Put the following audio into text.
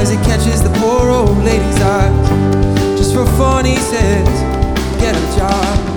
eyes, it catches the poor old lady's eyes. Just for fun, he says, get a job.